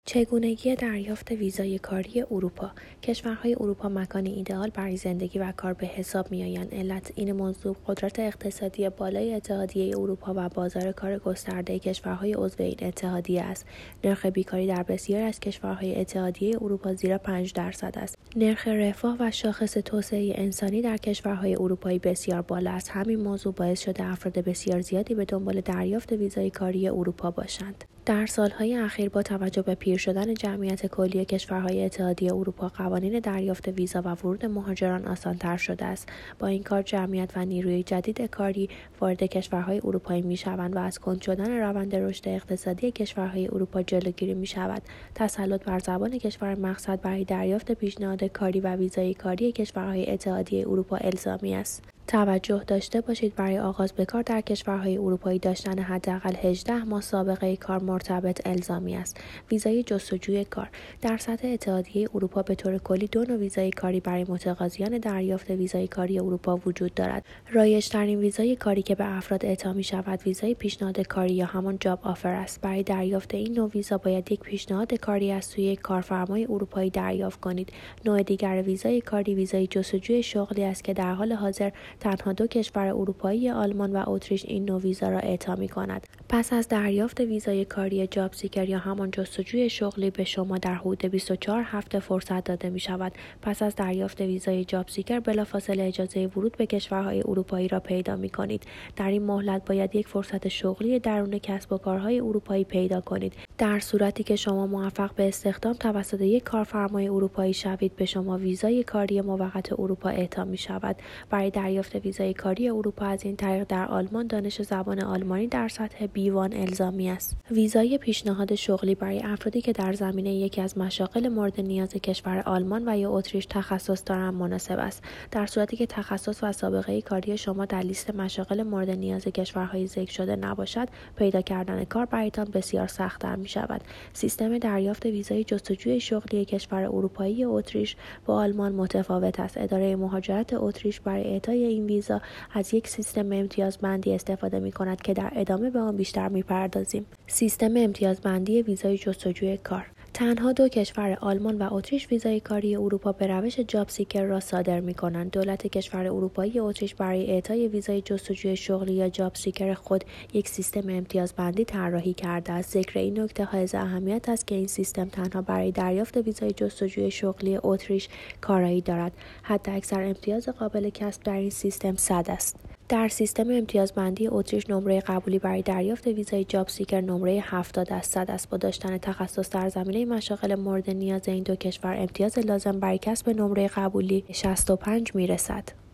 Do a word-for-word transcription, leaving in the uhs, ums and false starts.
چگونگی دریافت ویزای کاری اروپا. کشورهای اروپا مکان ایدئال برای زندگی و کار به حساب می‌آیند. علت این موضوع قدرت اقتصادی بالای اتحادیه اروپا و بازار کار گسترده کشورهای عضو این اتحادیه است. نرخ بیکاری در بسیاری از کشورهای اتحادیه اروپا زیر پنج درصد است. نرخ رفاه و شاخص توسعه انسانی در کشورهای اروپایی بسیار بالا است. همین موضوع باعث شده افراد بسیار زیادی به دنبال دریافت ویزای کاری اروپا باشند. در سالهای اخیر با توجه به پیر شدن جمعیت کلی کشورهای اتحادیه اروپا، قوانین دریافت ویزا و ورود مهاجران آسان‌تر شده است. با این کار جمعیت و نیروی جدید کاری وارد کشورهای اروپایی می‌شوند و از کند شدن روند رشد اقتصادی کشورهای اروپا جلوگیری می‌شود. تسلط بر زبان کشور مقصد برای دریافت پیشنهاد کاری و ویزای کاری کشورهای اتحادیه اروپا الزامی است. توجه داشته باشید برای آغاز به کار در کشورهای اروپایی داشتن حداقل هجده ماه سابقه کار مرتبط الزامی است. ویزای جستجوی کار. در سطح اتحادیه اروپا به طور کلی دو نوع ویزای کاری برای متقاضیان دریافت ویزای کاری اروپا وجود دارد. رایج‌ترین ویزای کاری که به افراد اعطا می‌شود ویزای پیشنهاد کاری یا همان جاب آفر است. برای دریافت این نوع ویزا باید یک پیشنهاد کاری از سوی یک کارفرمای اروپایی دریافت کنید. نوع دیگر ویزای کاری ویزای جستجوی شغلی است که در حال حاضر تنها دو کشور اروپایی آلمان و اتریش این نوع ویزا را اعطا می‌کند. پس از دریافت ویزای کاری جاب سیکر یا همان جستجوی شغلی به شما در حدود بیست و چهار هفته فرصت داده می‌شود. پس از دریافت ویزای جاب سیکر بلافاصله اجازه ورود به کشورهای اروپایی را پیدا می‌کنید. در این مهلت باید یک فرصت شغلی درون کسب و کارهای اروپایی پیدا کنید. در صورتی که شما موفق به استخدام توسط یک کارفرمای اروپایی شوید، به شما ویزای کاری موقت اروپا اعطا می‌شود. برای دریافت ویزای کاری اروپا از این طریق در آلمان دانش زبان آلمانی در سطح بی وان الزامی است. ویزای پیشنهاد شغلی برای افرادی که در زمینه یکی از مشاغل مورد نیاز کشور آلمان و یا اتریش تخصص دارند مناسب است. در صورتی که تخصص و سابقه کاری شما در لیست مشاغل مورد نیاز کشورهای ذکر شده نباشد، پیدا کردن کار برایتان بسیار سخت‌تر می‌شود. سیستم دریافت ویزای جستجوی شغلی کشور اروپایی اتریش با آلمان متفاوت است. اداره مهاجرت اتریش برای اعطای این ویزا از یک سیستم امتیازبندی استفاده می‌کند که در ادامه به آن بیشتر می‌پردازیم. سیستم امتیازبندی ویزای جستجوی کار. تنها دو کشور آلمان و اتریش ویزای کاری اروپا به روش جاب سیکر را صادر می‌کنند. دولت کشور اروپایی اتریش برای اعطای ویزای جستجوی شغلی یا جاب سیکر خود یک سیستم امتیازبندی طراحی کرده است. ذکر این نکته حائز اهمیت است که این سیستم تنها برای دریافت ویزای جستجوی شغلی اتریش کارایی دارد. حداکثر امتیاز قابل کسب در این سیستم صد است. در سیستم امتیازبندی اتریش نمره قبولی برای دریافت ویزای جاب سیکر نمره هفتاد از صد است. با داشتن تخصص در زمینه مشاغل مورد نیاز این دو کشور امتیاز لازم برای کسب نمره قبولی شصت و پنج میرسد.